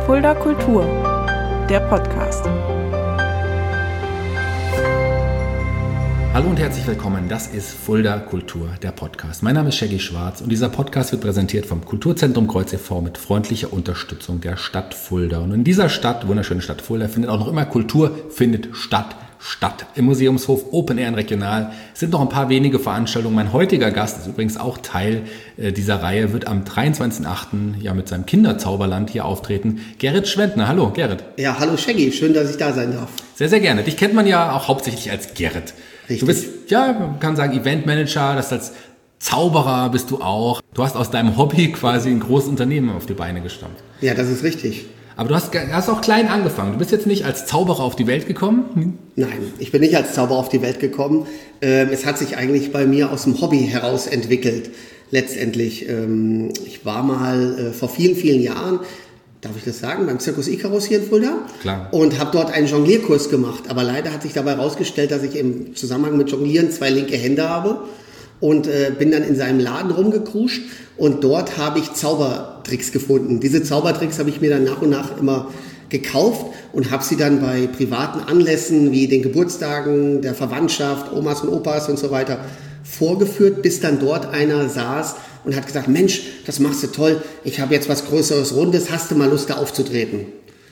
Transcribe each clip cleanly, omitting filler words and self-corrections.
Fulda Kultur, der Podcast. Hallo und herzlich willkommen, das ist Fulda Kultur, der Podcast. Mein Name ist Shaggy Schwarz und dieser Podcast wird präsentiert vom Kulturzentrum Kreuz e.V. mit freundlicher Unterstützung der Stadt Fulda. Und in dieser Stadt, wunderschöne Stadt Fulda, findet auch noch immer Kultur, findet statt. Im Museumshof Open Air und Regional sind noch ein paar wenige Veranstaltungen. Mein heutiger Gast ist übrigens auch Teil dieser Reihe, wird am 23.08. ja mit seinem Kinderzauberland hier auftreten. Gerrit Schwendner. Hallo, Gerrit. Ja, hallo Shaggy, schön, dass ich da sein darf. Sehr, sehr gerne. Dich kennt man ja auch hauptsächlich als Gerrit. Richtig. Du bist, ja, man kann sagen, Eventmanager, das als Zauberer bist du auch. Du hast aus deinem Hobby quasi ein großes Unternehmen auf die Beine gestammt. Ja, das ist richtig. Aber du hast auch klein angefangen. Du bist jetzt nicht als Zauberer auf die Welt gekommen? Nein, ich bin nicht als Zauberer auf die Welt gekommen. Es hat sich eigentlich bei mir aus dem Hobby heraus entwickelt, letztendlich. Ich war mal vor vielen, vielen Jahren, darf ich das sagen, beim Circus Icarus hier in Fulda. Klar. Und habe dort einen Jonglierkurs gemacht. Aber leider hat sich dabei herausgestellt, dass ich im Zusammenhang mit Jonglieren 2 linke Hände habe. Und bin dann in seinem Laden rumgekruscht und dort habe ich Zaubertricks gefunden. Diese Zaubertricks habe ich mir dann nach und nach immer gekauft und habe sie dann bei privaten Anlässen wie den Geburtstagen der Verwandtschaft, Omas und Opas und so weiter vorgeführt, bis dann dort einer saß und hat gesagt, Mensch, das machst du toll, ich habe jetzt was Größeres, Rundes, hast du mal Lust da aufzutreten?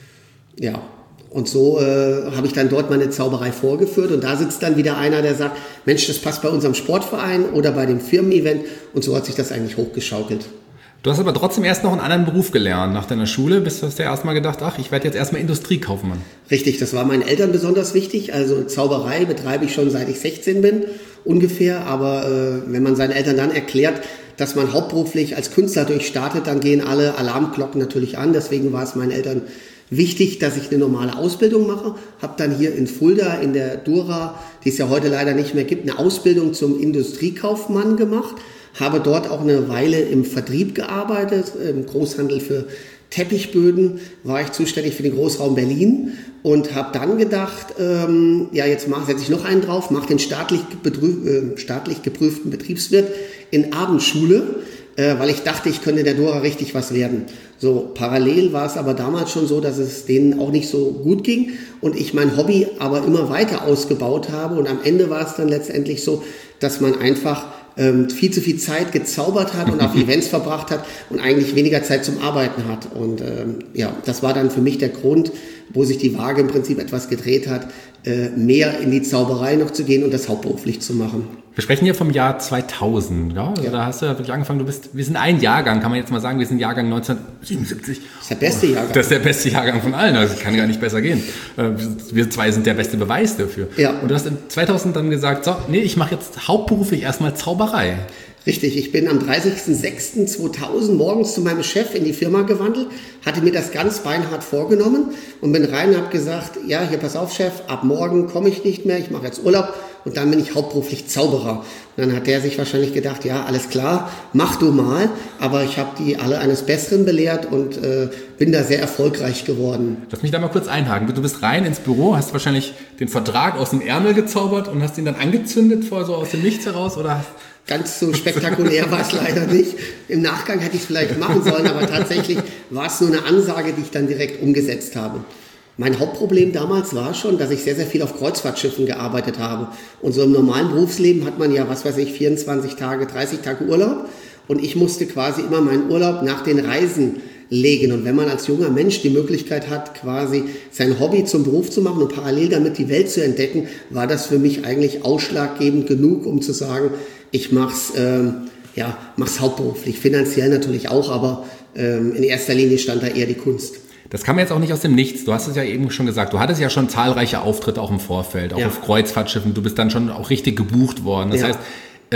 Ja. Und so habe ich dann dort meine Zauberei vorgeführt und da sitzt dann wieder einer, der sagt, Mensch, das passt bei unserem Sportverein oder bei dem Firmen-Event und so hat sich das eigentlich hochgeschaukelt. Du hast aber trotzdem erst noch einen anderen Beruf gelernt. Nach deiner Schule hast du ja erstmal gedacht, ach, ich werde jetzt erstmal Industriekaufmann. Richtig, das war meinen Eltern besonders wichtig. Also Zauberei betreibe ich schon seit ich 16 bin ungefähr, aber wenn man seinen Eltern dann erklärt, dass man hauptberuflich als Künstler durchstartet, dann gehen alle Alarmglocken natürlich an. Deswegen war es meinen Eltern wichtig, dass ich eine normale Ausbildung mache. Habe dann hier in Fulda in der Dura, die es ja heute leider nicht mehr gibt, eine Ausbildung zum Industriekaufmann gemacht. Habe dort auch eine Weile im Vertrieb gearbeitet, im Großhandel für Teppichböden, war ich zuständig für den Großraum Berlin und habe dann gedacht, jetzt setze ich noch einen drauf, mache den staatlich geprüften Betriebswirt in Abendschule, weil ich dachte, ich könnte in der Dora richtig was werden. So, parallel war es aber damals schon so, dass es denen auch nicht so gut ging und ich mein Hobby aber immer weiter ausgebaut habe und am Ende war es dann letztendlich so, dass man einfach viel zu viel Zeit gezaubert hat und auf Events verbracht hat und eigentlich weniger Zeit zum Arbeiten hat. Und das war dann für mich der Grund, wo sich die Waage im Prinzip etwas gedreht hat, mehr in die Zauberei noch zu gehen und das hauptberuflich zu machen. Wir sprechen hier vom Jahr 2000, ja? Also da hast du ja wirklich angefangen, wir sind ein Jahrgang, kann man jetzt mal sagen, wir sind Jahrgang 1977. Das ist der beste Jahrgang. Das ist der beste Jahrgang von allen, also kann gar nicht besser gehen. Wir zwei sind der beste Beweis dafür. Ja. Und du hast in 2000 dann gesagt, so, nee, ich mache jetzt hauptberuflich erstmal Zauberei. Richtig, ich bin am 30.06.2000 morgens zu meinem Chef in die Firma gewandelt, hatte mir das ganz beinhart vorgenommen und bin rein und habe gesagt, ja, hier pass auf Chef, ab morgen komme ich nicht mehr, ich mache jetzt Urlaub und dann bin ich hauptberuflich Zauberer. Und dann hat der sich wahrscheinlich gedacht, ja, alles klar, mach du mal, aber ich habe die alle eines Besseren belehrt und bin da sehr erfolgreich geworden. Lass mich da mal kurz einhaken. Du bist rein ins Büro, hast wahrscheinlich den Vertrag aus dem Ärmel gezaubert und hast ihn dann angezündet so aus dem Nichts heraus, oder? Ganz so spektakulär war es leider nicht. Im Nachgang hätte ich es vielleicht machen sollen, aber tatsächlich war es nur eine Ansage, die ich dann direkt umgesetzt habe. Mein Hauptproblem damals war schon, dass ich sehr, sehr viel auf Kreuzfahrtschiffen gearbeitet habe. Und so im normalen Berufsleben hat man ja, 24 Tage, 30 Tage Urlaub. Und ich musste quasi immer meinen Urlaub nach den Reisen legen. Und wenn man als junger Mensch die Möglichkeit hat, quasi sein Hobby zum Beruf zu machen und parallel damit die Welt zu entdecken, war das für mich eigentlich ausschlaggebend genug, um zu sagen, ich mach's hauptberuflich, finanziell natürlich auch, aber in erster Linie stand da eher die Kunst. Das kam jetzt auch nicht aus dem Nichts. Du hast es ja eben schon gesagt. Du hattest ja schon zahlreiche Auftritte auch im Vorfeld, auch auf Kreuzfahrtschiffen. Du bist dann schon auch richtig gebucht worden. Das heißt,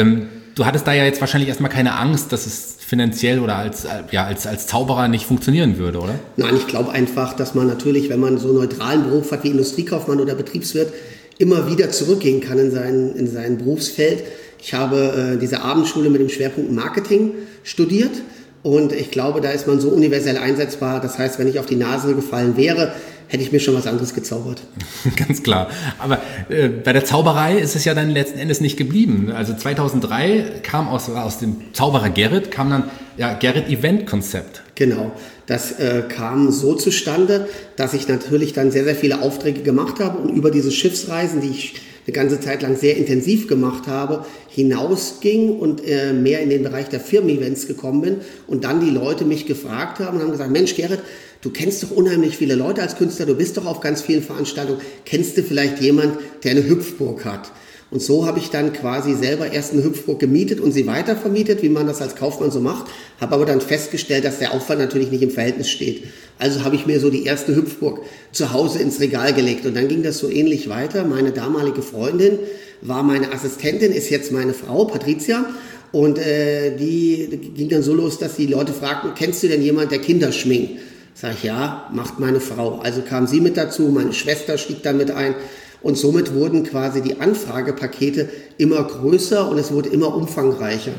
du hattest da ja jetzt wahrscheinlich erstmal keine Angst, dass es finanziell oder als Zauberer nicht funktionieren würde, oder? Nein, ich glaube einfach, dass man natürlich, wenn man so einen neutralen Beruf hat wie Industriekaufmann oder Betriebswirt, immer wieder zurückgehen kann in sein Berufsfeld. Ich habe diese Abendschule mit dem Schwerpunkt Marketing studiert und ich glaube, da ist man so universell einsetzbar. Das heißt, wenn ich auf die Nase gefallen wäre, hätte ich mir schon was anderes gezaubert. Ganz klar. Aber bei der Zauberei ist es ja dann letzten Endes nicht geblieben. Also 2003 kam aus dem Zauberer Gerrit, kam dann Gerrit Event Konzept. Genau, das kam so zustande, dass ich natürlich dann sehr, sehr viele Aufträge gemacht habe und über diese Schiffsreisen, die ich eine ganze Zeit lang sehr intensiv gemacht habe, hinausging und mehr in den Bereich der Firmen-Events gekommen bin und dann die Leute mich gefragt haben und haben gesagt, Mensch Gerrit, du kennst doch unheimlich viele Leute als Künstler, du bist doch auf ganz vielen Veranstaltungen, kennst du vielleicht jemand, der eine Hüpfburg hat? Und so habe ich dann quasi selber erst eine Hüpfburg gemietet und sie weitervermietet, wie man das als Kaufmann so macht, habe aber dann festgestellt, dass der Aufwand natürlich nicht im Verhältnis steht. Also habe ich mir so die erste Hüpfburg zu Hause ins Regal gelegt und dann ging das so ähnlich weiter. Meine damalige Freundin war meine Assistentin, ist jetzt meine Frau, Patricia, und die ging dann so los, dass die Leute fragten, kennst du denn jemand, der Kinder schminkt? Sag ich, ja, macht meine Frau. Also kam sie mit dazu, meine Schwester stieg dann mit ein. Und somit wurden quasi die Anfragepakete immer größer und es wurde immer umfangreicher.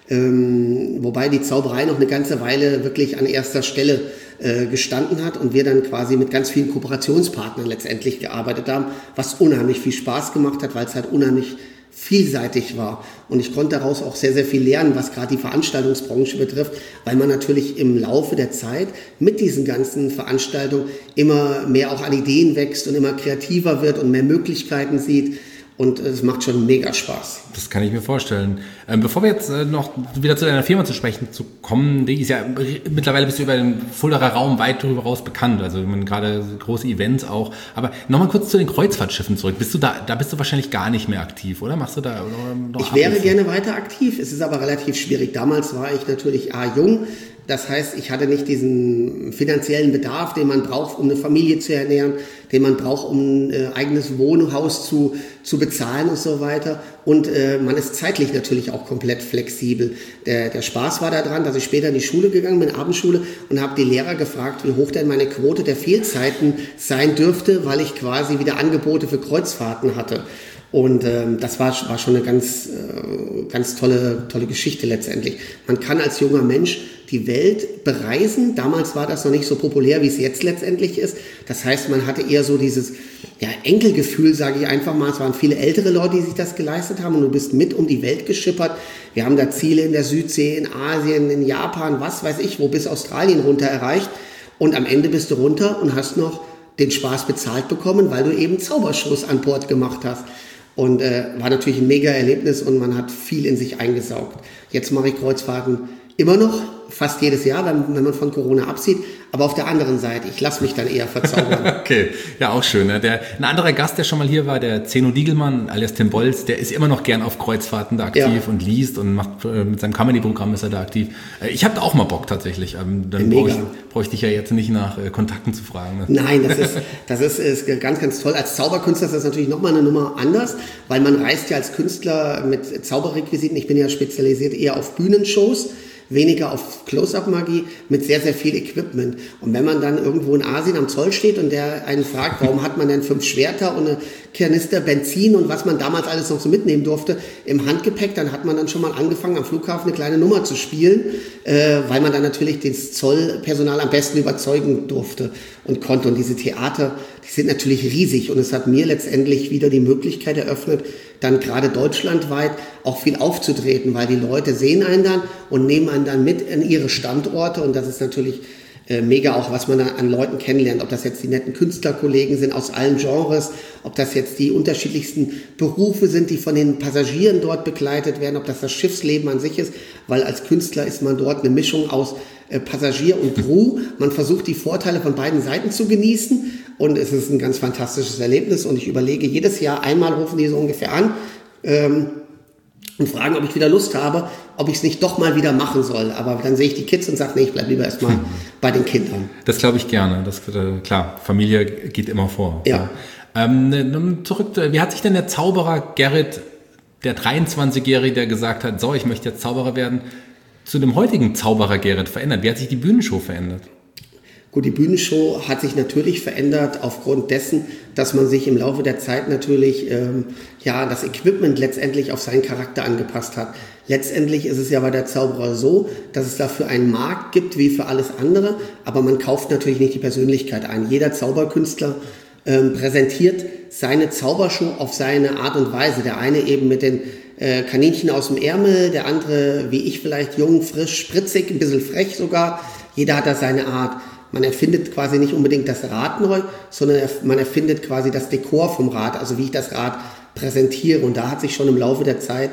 Wobei die Zauberei noch eine ganze Weile wirklich an erster Stelle gestanden hat und wir dann quasi mit ganz vielen Kooperationspartnern letztendlich gearbeitet haben, was unheimlich viel Spaß gemacht hat, weil es halt unheimlich vielseitig war. Und ich konnte daraus auch sehr, sehr viel lernen, was gerade die Veranstaltungsbranche betrifft, weil man natürlich im Laufe der Zeit mit diesen ganzen Veranstaltungen immer mehr auch an Ideen wächst und immer kreativer wird und mehr Möglichkeiten sieht. Und es macht schon mega Spaß. Das kann ich mir vorstellen. Bevor wir jetzt noch wieder zu deiner Firma zu sprechen zu kommen, die ist ja, mittlerweile bist du über den Fuldaer Raum weit darüber raus bekannt, also gerade große Events auch. Aber nochmal kurz zu den Kreuzfahrtschiffen zurück. Bist du da bist du wahrscheinlich gar nicht mehr aktiv, oder? Machst du da noch Ich wäre gerne weiter aktiv, es ist aber relativ schwierig. Damals war ich natürlich jung. Das heißt, ich hatte nicht diesen finanziellen Bedarf, den man braucht, um eine Familie zu ernähren, den man braucht, um ein eigenes Wohnhaus zu bezahlen und so weiter. Und man ist zeitlich natürlich auch komplett flexibel. Der Spaß war daran, dass ich später in die Schule gegangen bin, Abendschule, und habe die Lehrer gefragt, wie hoch denn meine Quote der Fehlzeiten sein dürfte, weil ich quasi wieder Angebote für Kreuzfahrten hatte. Und das war schon eine ganz tolle Geschichte letztendlich. Man kann als junger Mensch die Welt bereisen. Damals war das noch nicht so populär, wie es jetzt letztendlich ist. Das heißt, man hatte eher so dieses Enkelgefühl, sage ich einfach mal. Es waren viele ältere Leute, die sich das geleistet haben und du bist mit um die Welt geschippert. Wir haben da Ziele in der Südsee, in Asien, in Japan, was weiß ich, wo bis Australien runter erreicht. Und am Ende bist du runter und hast noch den Spaß bezahlt bekommen, weil du eben Zaubershows an Bord gemacht hast. Und war natürlich ein mega Erlebnis und man hat viel in sich eingesaugt. Jetzt mache ich Kreuzfahrten immer noch, fast jedes Jahr, wenn man von Corona absieht. Aber auf der anderen Seite, ich lasse mich dann eher verzaubern. Okay, ja, auch schön. Ne? Ein anderer Gast, der schon mal hier war, der Zeno Diegelmann, alias Tim Bolz, der ist immer noch gern auf Kreuzfahrten da aktiv und liest und macht mit seinem Comedy-Programm ist er da aktiv. Ich habe da auch mal Bock tatsächlich. Dann brauche ich dich ja jetzt nicht nach Kontakten zu fragen. Ne? Nein, das ist ganz, ganz toll. Als Zauberkünstler ist das natürlich nochmal eine Nummer anders, weil man reist ja als Künstler mit Zauberrequisiten. Ich bin ja spezialisiert eher auf Bühnenshows, weniger auf Close-Up-Magie, mit sehr, sehr viel Equipment. Und wenn man dann irgendwo in Asien am Zoll steht und der einen fragt, warum hat man denn 5 Schwerter und eine Kanister Benzin und was man damals alles noch so mitnehmen durfte im Handgepäck, dann hat man dann schon mal angefangen, am Flughafen eine kleine Nummer zu spielen, weil man dann natürlich das Zollpersonal am besten überzeugen durfte und konnte. Und diese Theater, die sind natürlich riesig und es hat mir letztendlich wieder die Möglichkeit eröffnet, dann gerade deutschlandweit auch viel aufzutreten, weil die Leute sehen einen dann und nehmen einen dann mit in ihre Standorte und das ist natürlich mega auch, was man an Leuten kennenlernt, ob das jetzt die netten Künstlerkollegen sind aus allen Genres, ob das jetzt die unterschiedlichsten Berufe sind, die von den Passagieren dort begleitet werden, ob das Schiffsleben an sich ist, weil als Künstler ist man dort eine Mischung aus Passagier und Crew. Man versucht die Vorteile von beiden Seiten zu genießen und es ist ein ganz fantastisches Erlebnis und ich überlege jedes Jahr, einmal rufen die so ungefähr an und fragen, ob ich wieder Lust habe, ob ich es nicht doch mal wieder machen soll. Aber dann sehe ich die Kids und sage, nee, ich bleibe lieber erstmal bei den Kindern. Das glaube ich gerne. Das klar, Familie geht immer vor. Ja. Zurück, wie hat sich denn der Zauberer Gerrit, der 23-Jährige, der gesagt hat, so, ich möchte jetzt Zauberer werden, zu dem heutigen Zauberer Gerrit verändert? Wie hat sich die Bühnenshow verändert? Gut, die Bühnenshow hat sich natürlich verändert aufgrund dessen, dass man sich im Laufe der Zeit natürlich das Equipment letztendlich auf seinen Charakter angepasst hat. Letztendlich ist es ja bei der Zauberer so, dass es dafür einen Markt gibt wie für alles andere, aber man kauft natürlich nicht die Persönlichkeit ein. Jeder Zauberkünstler präsentiert seine Zaubershow auf seine Art und Weise. Der eine eben mit den Kaninchen aus dem Ärmel, der andere, wie ich vielleicht, jung, frisch, spritzig, ein bisschen frech sogar. Jeder hat da seine Art. Man erfindet quasi nicht unbedingt das Rad neu, sondern man erfindet quasi das Dekor vom Rad, also wie ich das Rad präsentiere. Und da hat sich schon im Laufe der Zeit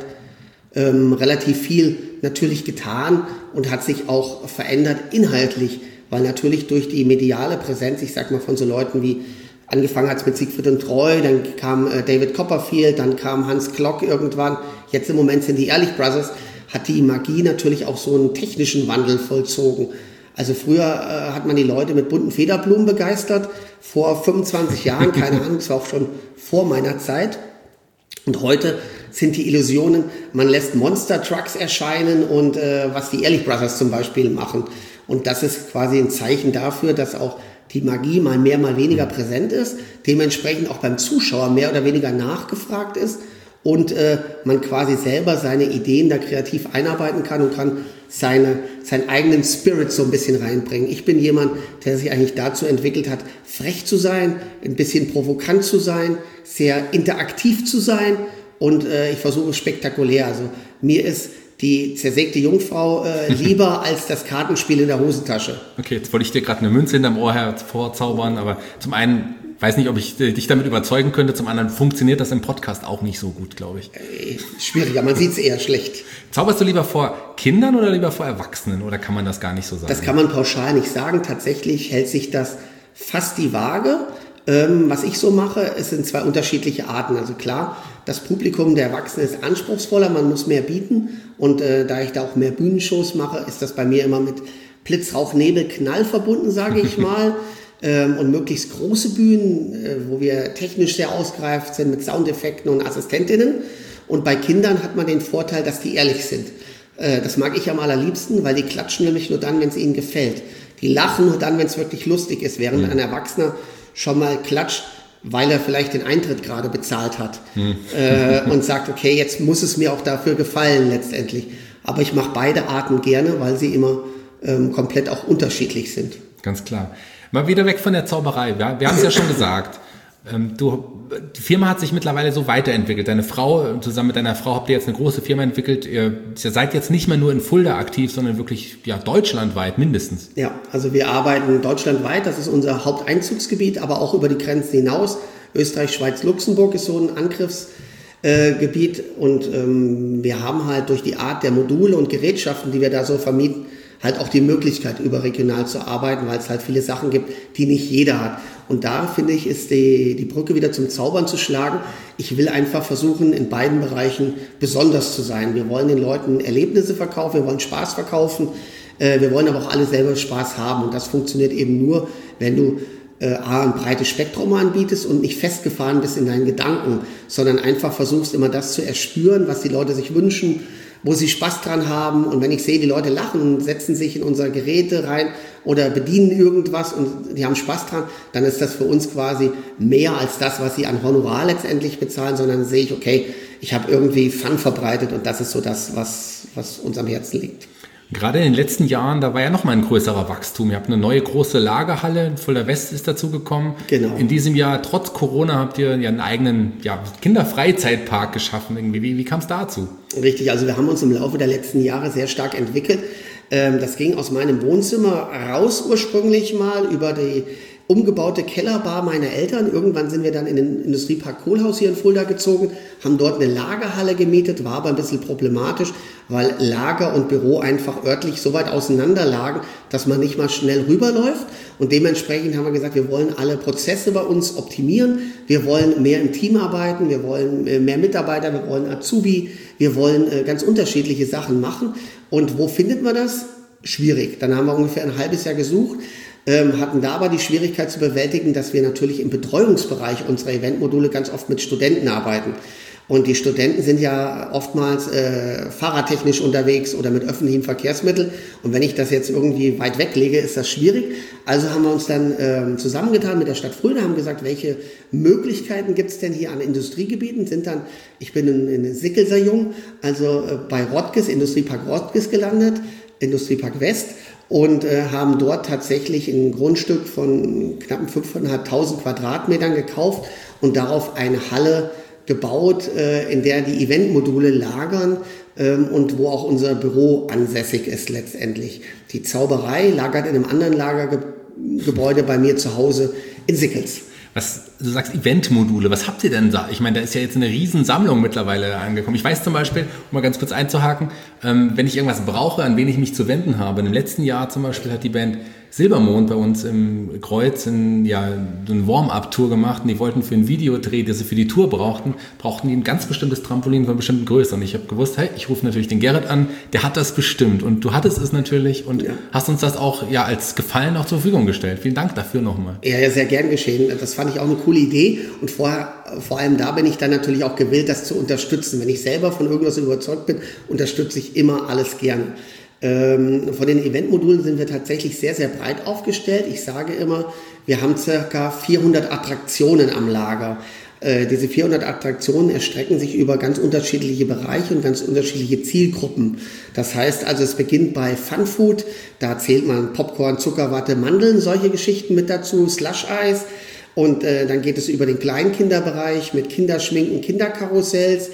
relativ viel natürlich getan und hat sich auch verändert inhaltlich, weil natürlich durch die mediale Präsenz, ich sag mal von so Leuten wie, angefangen hat es mit Siegfried und Roy, dann kam David Copperfield, dann kam Hans Klock irgendwann, jetzt im Moment sind die Ehrlich Brothers, hat die Magie natürlich auch so einen technischen Wandel vollzogen. Also früher hat man die Leute mit bunten Federblumen begeistert, vor 25 Jahren, keine Ahnung, das war auch schon vor meiner Zeit. Und heute sind die Illusionen, man lässt Monster Trucks erscheinen und was die Ehrlich Brothers zum Beispiel machen. Und das ist quasi ein Zeichen dafür, dass auch die Magie mal mehr, mal weniger präsent ist, dementsprechend auch beim Zuschauer mehr oder weniger nachgefragt ist und man quasi selber seine Ideen da kreativ einarbeiten kann und kann seinen eigenen Spirit so ein bisschen reinbringen. Ich bin jemand, der sich eigentlich dazu entwickelt hat, frech zu sein, ein bisschen provokant zu sein, sehr interaktiv zu sein und ich versuche es spektakulär. Also mir ist die zersägte Jungfrau lieber als das Kartenspiel in der Hosentasche. Okay, jetzt wollte ich dir gerade eine Münze hinterm Ohr hervorzaubern, aber zum einen weiß nicht, ob ich dich damit überzeugen könnte, zum anderen funktioniert das im Podcast auch nicht so gut, glaube ich. Schwieriger, man sieht es eher schlecht. Zauberst du lieber vor Kindern oder lieber vor Erwachsenen oder kann man das gar nicht so sagen? Das kann man pauschal nicht sagen. Tatsächlich hält sich das fast die Waage. Was ich so mache, es sind zwei unterschiedliche Arten. Also klar, das Publikum der Erwachsenen ist anspruchsvoller, man muss mehr bieten und da ich da auch mehr Bühnenshows mache, ist das bei mir immer mit Blitz, Rauch, Nebel, Knall verbunden, sage ich mal. Und möglichst große Bühnen, wo wir technisch sehr ausgereift sind mit Soundeffekten und Assistentinnen. Und bei Kindern hat man den Vorteil, dass die ehrlich sind. Das mag ich am allerliebsten, weil die klatschen nämlich nur dann, wenn es ihnen gefällt. Die lachen nur dann, wenn es wirklich lustig ist, während ein Erwachsener schon mal klatscht, weil er vielleicht den Eintritt gerade bezahlt hat und sagt, okay, jetzt muss es mir auch dafür gefallen letztendlich. Aber ich mache beide Arten gerne, weil sie immer komplett auch unterschiedlich sind. Ganz klar. Mal wieder weg von der Zauberei. Wir haben es ja schon gesagt. Die Firma hat sich mittlerweile so weiterentwickelt. Deine Frau, zusammen mit deiner Frau habt ihr jetzt eine große Firma entwickelt. Ihr seid jetzt nicht mehr nur in Fulda aktiv, sondern wirklich deutschlandweit mindestens. Ja, also wir arbeiten deutschlandweit. Das ist unser Haupteinzugsgebiet, aber auch über die Grenzen hinaus. Österreich, Schweiz, Luxemburg ist so ein Angriffsgebiet. Und wir haben halt durch die Art der Module und Gerätschaften, die wir da so vermieten, halt auch die Möglichkeit, überregional zu arbeiten, weil es halt viele Sachen gibt, die nicht jeder hat. Und da, finde ich, ist die Brücke wieder zum Zaubern zu schlagen. Ich will einfach versuchen, in beiden Bereichen besonders zu sein. Wir wollen den Leuten Erlebnisse verkaufen, wir wollen Spaß verkaufen, wir wollen aber auch alle selber Spaß haben. Und das funktioniert eben nur, wenn du ein breites Spektrum anbietest und nicht festgefahren bist in deinen Gedanken, sondern einfach versuchst, immer das zu erspüren, was die Leute sich wünschen, wo sie Spaß dran haben. Und wenn ich sehe, die Leute lachen und setzen sich in unsere Geräte rein oder bedienen irgendwas und die haben Spaß dran, dann ist das für uns quasi mehr als das, was sie an Honorar letztendlich bezahlen, sondern sehe ich, okay, ich habe irgendwie Fun verbreitet und das ist so das, was uns am Herzen liegt. Gerade in den letzten Jahren, da war ja noch mal ein größerer Wachstum. Ihr habt eine neue große Lagerhalle, in Fulda West ist dazu gekommen. Genau. In diesem Jahr, trotz Corona, habt ihr ja einen eigenen Kinderfreizeitpark geschaffen. Wie kam es dazu? Richtig, also wir haben uns im Laufe der letzten Jahre sehr stark entwickelt. Das ging aus meinem Wohnzimmer raus ursprünglich mal über die umgebaute Kellerbar meiner Eltern. Irgendwann sind wir dann in den Industriepark Kohlhaus hier in Fulda gezogen, haben dort eine Lagerhalle gemietet, war aber ein bisschen problematisch, weil Lager und Büro einfach örtlich so weit auseinander lagen, dass man nicht mal schnell rüberläuft. Und dementsprechend haben wir gesagt, wir wollen alle Prozesse bei uns optimieren, wir wollen mehr im Team arbeiten, wir wollen mehr Mitarbeiter, wir wollen Azubi, wir wollen ganz unterschiedliche Sachen machen. Und wo findet man das? Schwierig. Dann haben wir ungefähr ein halbes Jahr gesucht, hatten da aber die Schwierigkeit zu bewältigen, dass wir natürlich im Betreuungsbereich unserer Eventmodule ganz oft mit Studenten arbeiten. Und die Studenten sind ja oftmals fahrradtechnisch unterwegs oder mit öffentlichen Verkehrsmitteln. Und wenn ich das jetzt irgendwie weit weglege, ist das schwierig. Also haben wir uns dann zusammengetan mit der Stadt Fulda, haben gesagt, welche Möglichkeiten gibt es denn hier an Industriegebieten? Ich bin in Sickelser Jung, also bei Rottges, Industriepark Rottges gelandet, Industriepark West. und haben dort tatsächlich ein Grundstück von knapp 5.500 Quadratmetern gekauft und darauf eine Halle gebaut, in der die Eventmodule lagern und wo auch unser Büro ansässig ist letztendlich. Die Zauberei lagert in einem anderen Lagergebäude bei mir zu Hause in Sickels. Du sagst Eventmodule, was habt ihr denn da? Ich meine, da ist ja jetzt eine Riesensammlung mittlerweile angekommen. Ich weiß zum Beispiel, um mal ganz kurz einzuhaken, wenn ich irgendwas brauche, an wen ich mich zu wenden habe. Im letzten Jahr zum Beispiel hat die Band Silbermond bei uns im Kreuz eine Warm-Up-Tour gemacht und die wollten für ein Videodreh, das sie für die Tour brauchten die ein ganz bestimmtes Trampolin von bestimmten Größe. Und ich habe gewusst, hey, ich rufe natürlich den Gerrit an, der hat das bestimmt und du hattest es natürlich und hast uns das auch als Gefallen auch zur Verfügung gestellt. Vielen Dank dafür nochmal. Ja, sehr gern geschehen. Das fand ich auch eine coole Idee und vor allem da bin ich dann natürlich auch gewillt, das zu unterstützen. Wenn ich selber von irgendwas überzeugt bin, unterstütze ich immer alles gerne. Von den Eventmodulen sind wir tatsächlich sehr, sehr breit aufgestellt. Ich sage immer, wir haben ca. 400 Attraktionen am Lager. Diese 400 Attraktionen erstrecken sich über ganz unterschiedliche Bereiche und ganz unterschiedliche Zielgruppen. Das heißt also, es beginnt bei Funfood, da zählt man Popcorn, Zuckerwatte, Mandeln, solche Geschichten mit dazu, Slush-Eis. Und dann geht es über den Kleinkinderbereich mit Kinderschminken, Kinderkarussells,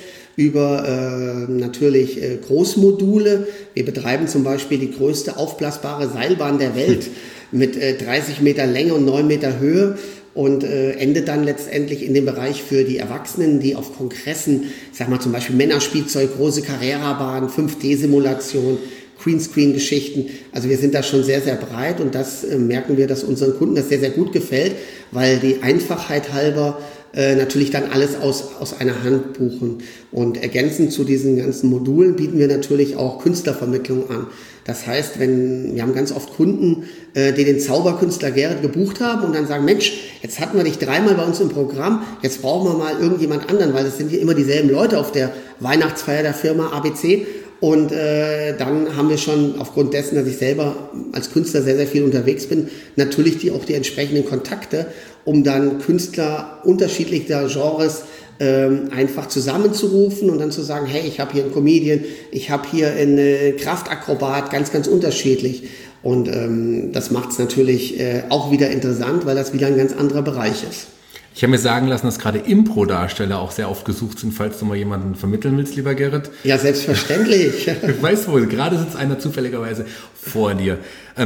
über natürlich Großmodule. Wir betreiben zum Beispiel die größte aufblasbare Seilbahn der Welt mit 30 Meter Länge und 9 Meter Höhe und endet dann letztendlich in dem Bereich für die Erwachsenen, die auf Kongressen, ich sag mal zum Beispiel Männerspielzeug, große Carrera-Bahn, 5D-Simulation, Greenscreen-Geschichten. Also wir sind da schon sehr, sehr breit und das merken wir, dass unseren Kunden das sehr, sehr gut gefällt, weil die Einfachheit halber natürlich dann alles aus einer Hand buchen. Und ergänzend zu diesen ganzen Modulen bieten wir natürlich auch Künstlervermittlung an. Das heißt, wir haben ganz oft Kunden, die den Zauberkünstler Gerrit gebucht haben und dann sagen, Mensch, jetzt hatten wir dich 3-mal bei uns im Programm, jetzt brauchen wir mal irgendjemand anderen, weil es sind hier immer dieselben Leute auf der Weihnachtsfeier der Firma ABC. Und dann haben wir schon aufgrund dessen, dass ich selber als Künstler sehr, sehr viel unterwegs bin, natürlich auch die entsprechenden Kontakte, um dann Künstler unterschiedlicher Genres einfach zusammenzurufen und dann zu sagen, hey, ich habe hier einen Comedian, ich habe hier einen Kraftakrobat, ganz, ganz unterschiedlich. Und das macht es natürlich auch wieder interessant, weil das wieder ein ganz anderer Bereich ist. Ich habe mir sagen lassen, dass gerade Impro-Darsteller auch sehr oft gesucht sind, falls du mal jemanden vermitteln willst, lieber Gerrit. Ja, selbstverständlich. Ich weiß wohl, gerade sitzt einer zufälligerweise vor dir.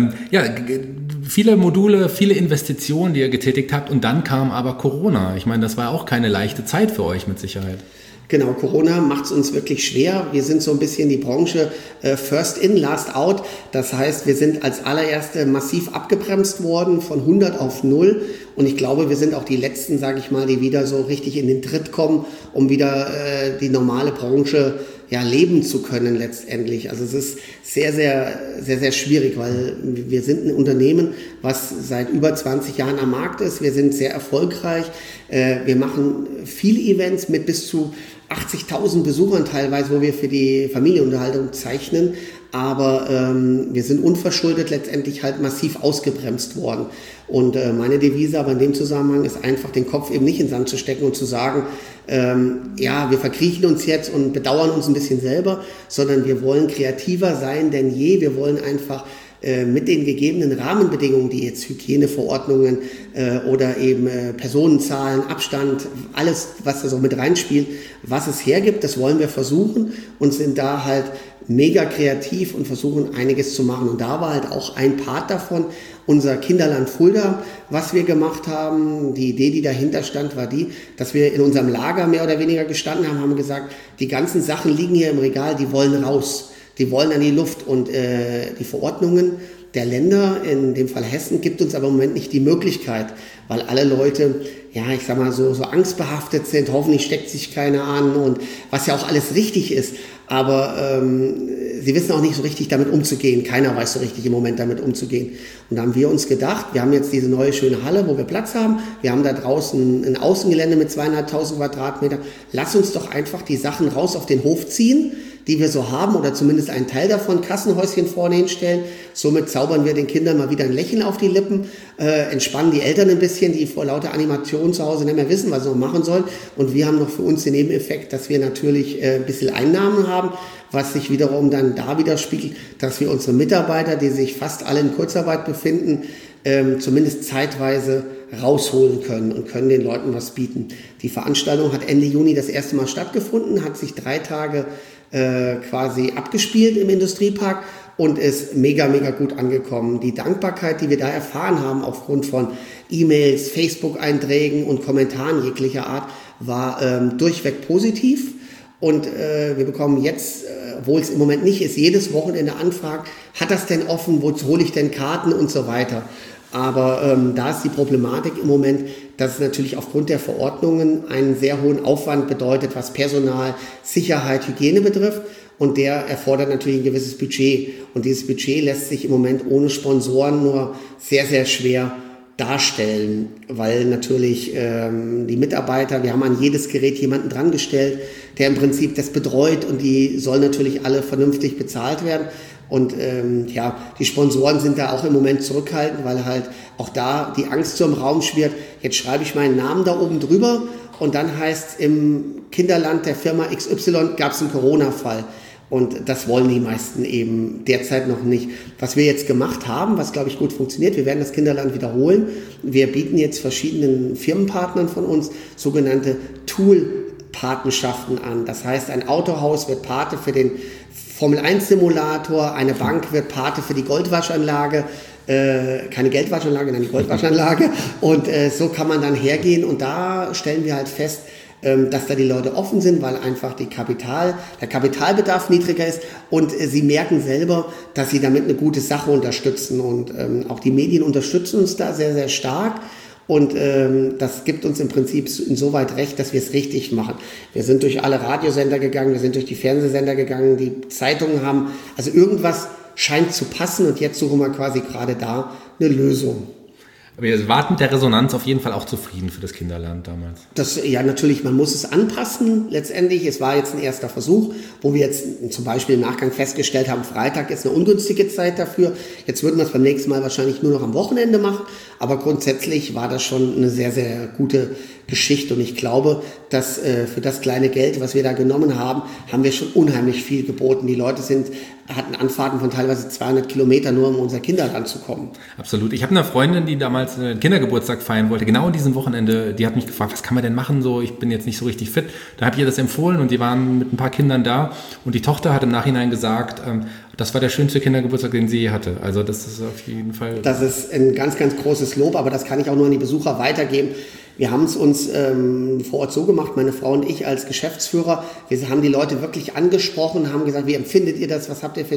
Viele Module, viele Investitionen, die ihr getätigt habt und dann kam aber Corona. Ich meine, das war auch keine leichte Zeit für euch mit Sicherheit. Genau, Corona macht es uns wirklich schwer. Wir sind so ein bisschen die Branche first in, last out. Das heißt, wir sind als allererste massiv abgebremst worden von 100 auf 0. Und ich glaube, wir sind auch die Letzten, sage ich mal, die wieder so richtig in den Tritt kommen, um wieder die normale Branche leben zu können letztendlich. Also es ist sehr, sehr, sehr, sehr schwierig, weil wir sind ein Unternehmen, was seit über 20 Jahren am Markt ist. Wir sind sehr erfolgreich. Wir machen viele Events mit bis zu 80.000 Besuchern teilweise, wo wir für die Familienunterhaltung zeichnen. Aber wir sind unverschuldet letztendlich halt massiv ausgebremst worden. Und meine Devise aber in dem Zusammenhang ist einfach, den Kopf eben nicht in den Sand zu stecken und zu sagen, wir verkriechen uns jetzt und bedauern uns ein bisschen selber, sondern wir wollen kreativer sein denn je. Wir wollen einfach mit den gegebenen Rahmenbedingungen, die jetzt Hygieneverordnungen oder eben Personenzahlen, Abstand, alles, was da so mit reinspielt, was es hergibt, das wollen wir versuchen und sind da halt mega kreativ und versuchen einiges zu machen. Und da war halt auch ein Part davon, unser Kinderland Fulda, was wir gemacht haben. Die Idee, die dahinter stand, war die, dass wir in unserem Lager mehr oder weniger gestanden haben, haben gesagt, die ganzen Sachen liegen hier im Regal, die wollen raus. Die wollen an die Luft und die Verordnungen der Länder, in dem Fall Hessen, gibt uns aber im Moment nicht die Möglichkeit, weil alle Leute, ich sag mal so angstbehaftet sind, hoffentlich steckt sich keiner an und was ja auch alles richtig ist, aber sie wissen auch nicht so richtig damit umzugehen. Keiner weiß so richtig im Moment damit umzugehen. Und da haben wir uns gedacht, wir haben jetzt diese neue schöne Halle, wo wir Platz haben. Wir haben da draußen ein Außengelände mit 2.500 Quadratmeter. Lass uns doch einfach die Sachen raus auf den Hof ziehen. die wir so haben, oder zumindest einen Teil davon, Kassenhäuschen vorne hinstellen. Somit zaubern wir den Kindern mal wieder ein Lächeln auf die Lippen, entspannen die Eltern ein bisschen, die vor lauter Animation zu Hause nicht mehr wissen, was sie noch machen sollen. Und wir haben noch für uns den Nebeneffekt, dass wir natürlich ein bisschen Einnahmen haben, was sich wiederum dann da widerspiegelt, dass wir unsere Mitarbeiter, die sich fast alle in Kurzarbeit befinden, zumindest zeitweise rausholen können und können den Leuten was bieten. Die Veranstaltung hat Ende Juni das erste Mal stattgefunden, hat sich 3 Tage quasi abgespielt im Industriepark und ist mega, mega gut angekommen. Die Dankbarkeit, die wir da erfahren haben aufgrund von E-Mails, Facebook-Einträgen und Kommentaren jeglicher Art, war durchweg positiv. Und wir bekommen jetzt, obwohl es im Moment nicht ist, jedes Wochenende Anfragen, hat das denn offen, wo hole ich denn Karten und so weiter. Aber da ist die Problematik im Moment, dass es natürlich aufgrund der Verordnungen einen sehr hohen Aufwand bedeutet, was Personal, Sicherheit, Hygiene betrifft. Und der erfordert natürlich ein gewisses Budget. Und dieses Budget lässt sich im Moment ohne Sponsoren nur sehr, sehr schwer darstellen, weil natürlich die Mitarbeiter, wir haben an jedes Gerät jemanden dran gestellt, der im Prinzip das betreut, und die sollen natürlich alle vernünftig bezahlt werden. Und die Sponsoren sind da auch im Moment zurückhaltend, weil halt auch da die Angst so im Raum schwirrt. Jetzt schreibe ich meinen Namen da oben drüber und dann heißt im Kinderland der Firma XY gab es einen Corona-Fall. Und das wollen die meisten eben derzeit noch nicht. Was wir jetzt gemacht haben, was glaube ich gut funktioniert, wir werden das Kinderland wiederholen. Wir bieten jetzt verschiedenen Firmenpartnern von uns sogenannte Tool-Patenschaften an. Das heißt, ein Autohaus wird Pate für den Formel-1-Simulator, eine Bank wird Pate für die Goldwaschanlage, keine Geldwaschanlage, sondern die Goldwaschanlage. Und so kann man dann hergehen, und da stellen wir halt fest, dass da die Leute offen sind, weil einfach der Kapitalbedarf niedriger ist, und sie merken selber, dass sie damit eine gute Sache unterstützen, und auch die Medien unterstützen uns da sehr, sehr stark. Und das gibt uns im Prinzip insoweit recht, dass wir es richtig machen. Wir sind durch alle Radiosender gegangen, wir sind durch die Fernsehsender gegangen, die Zeitungen haben, also irgendwas scheint zu passen, und jetzt suchen wir quasi gerade da eine Lösung. Wir warten mit der Resonanz auf jeden Fall auch zufrieden für das Kinderland damals. Ja, natürlich, man muss es anpassen letztendlich. Es war jetzt ein erster Versuch, wo wir jetzt zum Beispiel im Nachgang festgestellt haben, Freitag ist eine ungünstige Zeit dafür. Jetzt würden wir es beim nächsten Mal wahrscheinlich nur noch am Wochenende machen. Aber grundsätzlich war das schon eine sehr, sehr gute Geschichte. Und ich glaube, dass für das kleine Geld, was wir da genommen haben, haben wir schon unheimlich viel geboten. Die Leute hatten Anfahrten von teilweise 200 Kilometer, nur um unser Kinderland zu kommen. Absolut. Ich habe eine Freundin, die damals einen Kindergeburtstag feiern wollte, genau an diesem Wochenende. Die hat mich gefragt, was kann man denn machen? So, ich bin jetzt nicht so richtig fit. Da habe ich ihr das empfohlen, und die waren mit ein paar Kindern da. Und die Tochter hat im Nachhinein gesagt, das war der schönste Kindergeburtstag, den sie je hatte. Also das ist auf jeden Fall... Das ist ein ganz, ganz großes Lob, aber das kann ich auch nur an die Besucher weitergeben. Wir haben es uns vor Ort so gemacht, meine Frau und ich als Geschäftsführer, wir haben die Leute wirklich angesprochen, haben gesagt, wie empfindet ihr das, was habt ihr für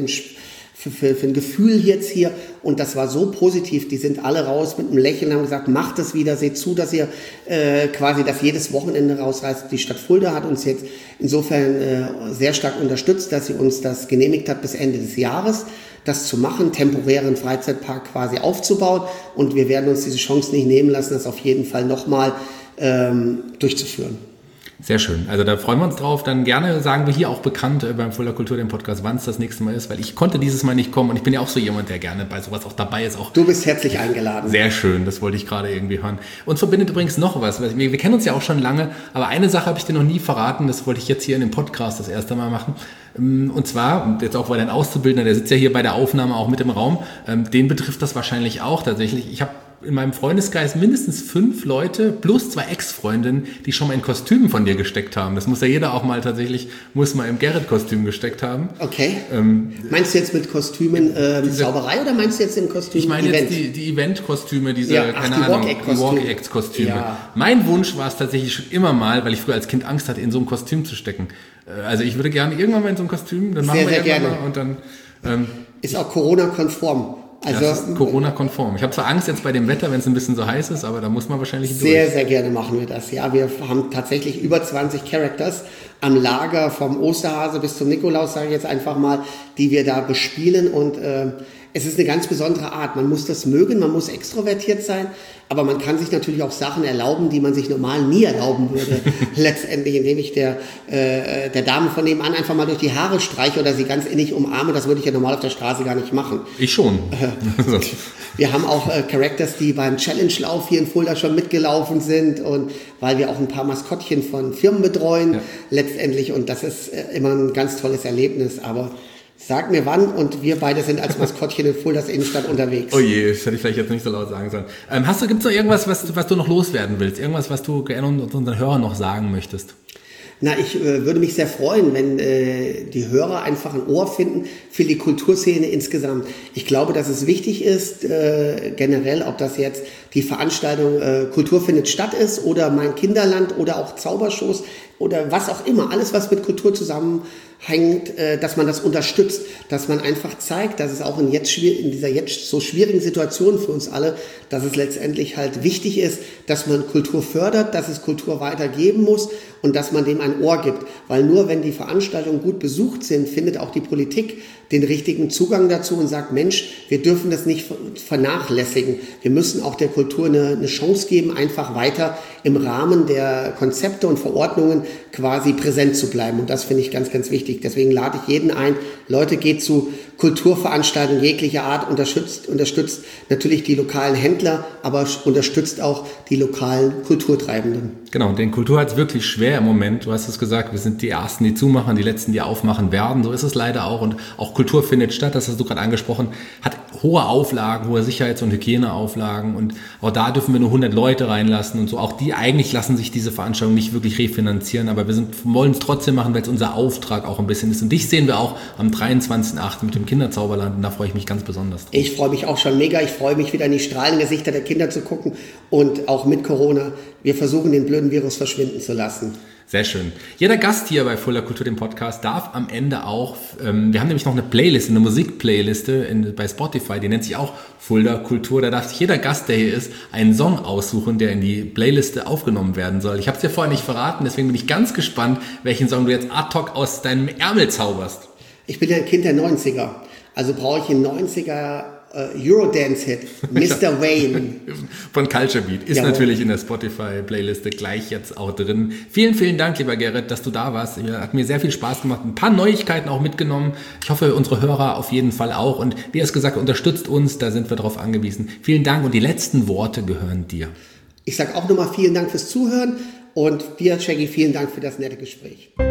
ein Gefühl jetzt hier? Und das war so positiv, die sind alle raus mit einem Lächeln, haben gesagt, macht es wieder, seht zu, dass ihr quasi das jedes Wochenende rausreißt. Die Stadt Fulda hat uns jetzt insofern sehr stark unterstützt, dass sie uns das genehmigt hat bis Ende des Jahres, das zu machen, temporären Freizeitpark quasi aufzubauen, und wir werden uns diese Chance nicht nehmen lassen, das auf jeden Fall nochmal durchzuführen. Sehr schön. Also da freuen wir uns drauf. Dann gerne sagen wir hier auch bekannt beim Fulda Kultur, dem Podcast, wann es das nächste Mal ist, weil ich konnte dieses Mal nicht kommen, und ich bin ja auch so jemand, der gerne bei sowas auch dabei ist. Auch du bist herzlich eingeladen. Sehr schön, das wollte ich gerade irgendwie hören. Uns verbindet übrigens noch was. Wir kennen uns ja auch schon lange, aber eine Sache habe ich dir noch nie verraten, das wollte ich jetzt hier in dem Podcast das erste Mal machen. Und zwar, und jetzt auch weil dein Auszubildender, der sitzt ja hier bei der Aufnahme auch mit im Raum, den betrifft das wahrscheinlich auch tatsächlich. Ich habe in meinem Freundeskreis mindestens 5 Leute plus 2 Ex-Freundinnen, die schon mal in Kostümen von dir gesteckt haben. Das muss ja jeder auch mal tatsächlich, muss mal im Gerrit-Kostüm gesteckt haben. Okay. Meinst du jetzt mit Kostümen Zauberei, oder meinst du jetzt im Kostüm? Ich meine jetzt die Event-Kostüme, diese, die Walk-Act-Kostüme. Ja. Mein Wunsch war es tatsächlich schon immer mal, weil ich früher als Kind Angst hatte, in so ein Kostüm zu stecken. Also ich würde gerne irgendwann mal in so ein Kostüm, dann machen wir sehr gerne. Mal und dann... ist auch Corona-konform. Also, das ist Corona-konform. Ich habe zwar Angst jetzt bei dem Wetter, wenn es ein bisschen so heiß ist, aber da muss man wahrscheinlich durch. Sehr, sehr gerne machen wir das. Ja, wir haben tatsächlich über 20 Characters am Lager, vom Osterhase bis zum Nikolaus, sage ich jetzt einfach mal, die wir da bespielen, und es ist eine ganz besondere Art. Man muss das mögen, man muss extrovertiert sein, aber man kann sich natürlich auch Sachen erlauben, die man sich normal nie erlauben würde. Letztendlich, indem ich der Dame von nebenan einfach mal durch die Haare streiche oder sie ganz innig umarme, das würde ich ja normal auf der Straße gar nicht machen. Ich schon. Wir haben auch Characters, die beim Challenge-Lauf hier in Fulda schon mitgelaufen sind und weil wir auch ein paar Maskottchen von Firmen betreuen letztendlich und das ist immer ein ganz tolles Erlebnis, aber sag mir wann und wir beide sind als Maskottchen in Fuldas Innenstadt unterwegs. Oh je, das hätte ich vielleicht jetzt nicht so laut sagen sollen. Gibt's noch irgendwas, was du noch loswerden willst? Irgendwas, was du gerne unseren Hörern noch sagen möchtest? Na, ich würde mich sehr freuen, wenn die Hörer einfach ein Ohr finden für die Kulturszene insgesamt. Ich glaube, dass es wichtig ist, generell, ob das jetzt die Veranstaltung Kultur findet statt ist oder Mein Kinderland oder auch Zaubershows oder was auch immer, alles was mit Kultur zusammenhängt, dass man das unterstützt, dass man einfach zeigt, dass es auch in dieser jetzt so schwierigen Situation für uns alle, dass es letztendlich halt wichtig ist, dass man Kultur fördert, dass es Kultur weitergeben muss und dass man dem ein Ohr gibt. Weil nur wenn die Veranstaltungen gut besucht sind, findet auch die Politik den richtigen Zugang dazu und sagt, Mensch, wir dürfen das nicht vernachlässigen. Wir müssen auch der Kultur eine Chance geben, einfach weiter im Rahmen der Konzepte und Verordnungen quasi präsent zu bleiben. Und das finde ich ganz, ganz wichtig. Deswegen lade ich jeden ein, Leute, geht zu Kulturveranstaltungen jeglicher Art, unterstützt natürlich die lokalen Händler, aber unterstützt auch die lokalen Kulturtreibenden. Genau, denn Kultur hat es wirklich schwer im Moment. Du hast es gesagt, wir sind die Ersten, die zumachen, die Letzten, die aufmachen werden. So ist es leider auch. Und auch Kultur findet statt, das hast du gerade angesprochen, hat hohe Auflagen, hohe Sicherheits- und Hygieneauflagen. Und auch da dürfen wir nur 100 Leute reinlassen und so. Auch die eigentlich lassen sich diese Veranstaltungen nicht wirklich refinanzieren. Aber wir wollen es trotzdem machen, weil es unser Auftrag auch ein bisschen ist. Und dich sehen wir auch am 23.08. mit dem Kinderzauberland. Und da freue ich mich ganz besonders drauf. Ich freue mich auch schon mega. Ich freue mich wieder in die strahlenden Gesichter der Kinder zu gucken. Und auch mit Corona, wir versuchen den blöden Virus verschwinden zu lassen. Sehr schön. Jeder Gast hier bei Fulda Kultur, dem Podcast, darf am Ende auch, wir haben nämlich noch eine Playlist, eine Musikplayliste bei Spotify, die nennt sich auch Fulda Kultur. Da darf sich jeder Gast, der hier ist, einen Song aussuchen, der in die Playliste aufgenommen werden soll. Ich habe es dir vorher nicht verraten, deswegen bin ich ganz gespannt, welchen Song du jetzt ad hoc aus deinem Ärmel zauberst. Ich bin ja ein Kind der 90er, also brauche ich einen 90er Eurodance-Hit, Mr. Wayne. Von Culture Beat. Ist natürlich in der Spotify-Playliste gleich jetzt auch drin. Vielen, vielen Dank, lieber Gerrit, dass du da warst. Hat mir sehr viel Spaß gemacht. Ein paar Neuigkeiten auch mitgenommen. Ich hoffe, unsere Hörer auf jeden Fall auch. Und wie es gesagt, unterstützt uns. Da sind wir drauf angewiesen. Vielen Dank. Und die letzten Worte gehören dir. Ich sage auch nochmal vielen Dank fürs Zuhören. Und dir, Shaggy, vielen Dank für das nette Gespräch.